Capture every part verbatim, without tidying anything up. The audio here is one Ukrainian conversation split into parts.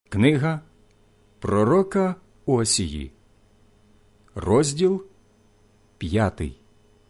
Книга пророка Осії, розділ п'ятий.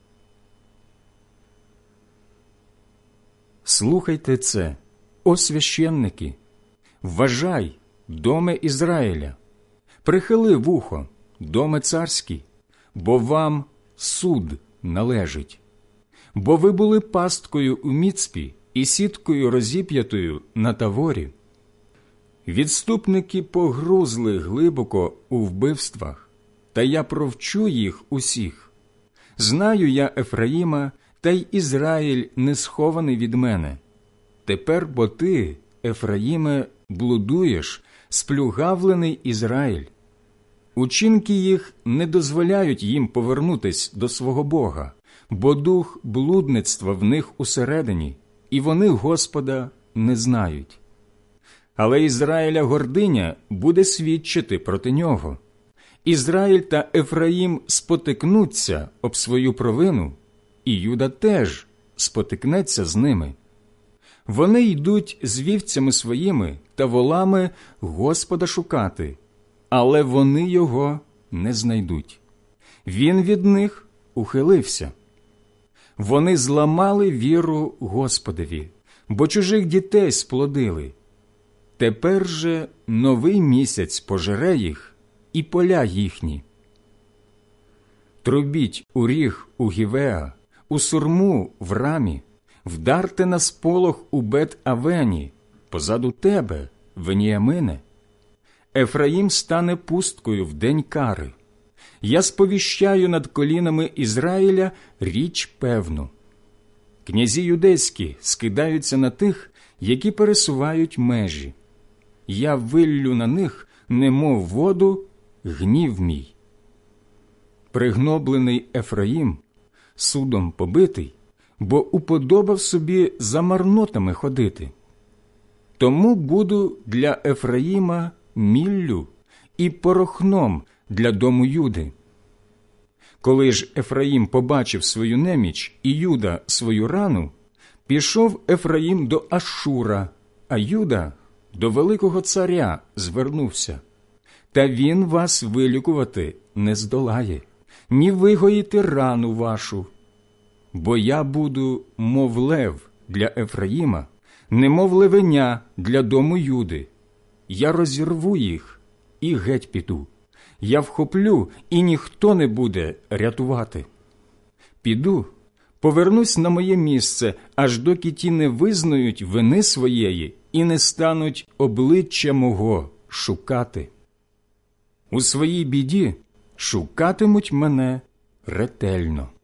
Слухайте це, о священники, вважай, доме Ізраїля, прихили вухо, доме царський, бо вам суд належить. Бо ви були пасткою у Міцпі і сіткою розіп'ятою на Таворі. Відступники погрузли глибоко у вбивствах, та я провчу їх усіх. Знаю я Ефраїма, та й Ізраїль не схований від мене. Тепер бо ти, Ефраїме, блудуєш, сплюгавлений Ізраїль. Учинки їх не дозволяють їм повернутись до свого Бога, бо дух блудництва в них усередині, і вони Господа не знають. Але Ізраїля гординя буде свідчити проти нього. Ізраїль та Ефраїм спотикнуться об свою провину, і Юда теж спотикнеться з ними. Вони йдуть з вівцями своїми та волами Господа шукати, але вони його не знайдуть. Він від них ухилився. Вони зламали віру Господові, бо чужих дітей сплодили. Тепер же новий місяць пожере їх і поля їхні. Трубіть у ріг у Гівеа, у сурму в Рамі, вдарте на сполох у Бет-Авені, позаду тебе, Веніямине. Ефраїм стане пусткою в день кари. Я сповіщаю над колінами Ізраїля річ певну. Князі юдейські скидаються на тих, які пересувають межі. Я виллю на них, немов воду, гнів мій. Пригноблений Ефраїм, судом побитий, бо уподобав собі за марнотами ходити. Тому буду для Ефраїма міллю і порохном для дому Юди. Коли ж Ефраїм побачив свою неміч і Юда свою рану, пішов Ефраїм до Ашура, а Юда до великого царя звернувся. Та він вас вилікувати не здолає, ні вигоїти рану вашу. Бо я буду, мов лев для Ефраїма, немов левеня для дому Юди. Я розірву їх і геть піду. Я вхоплю, і ніхто не буде рятувати. Піду, повернусь на моє місце, аж доки ті не визнають вини своєї і не стануть обличчя мого шукати. У своїй біді шукатимуть мене ретельно.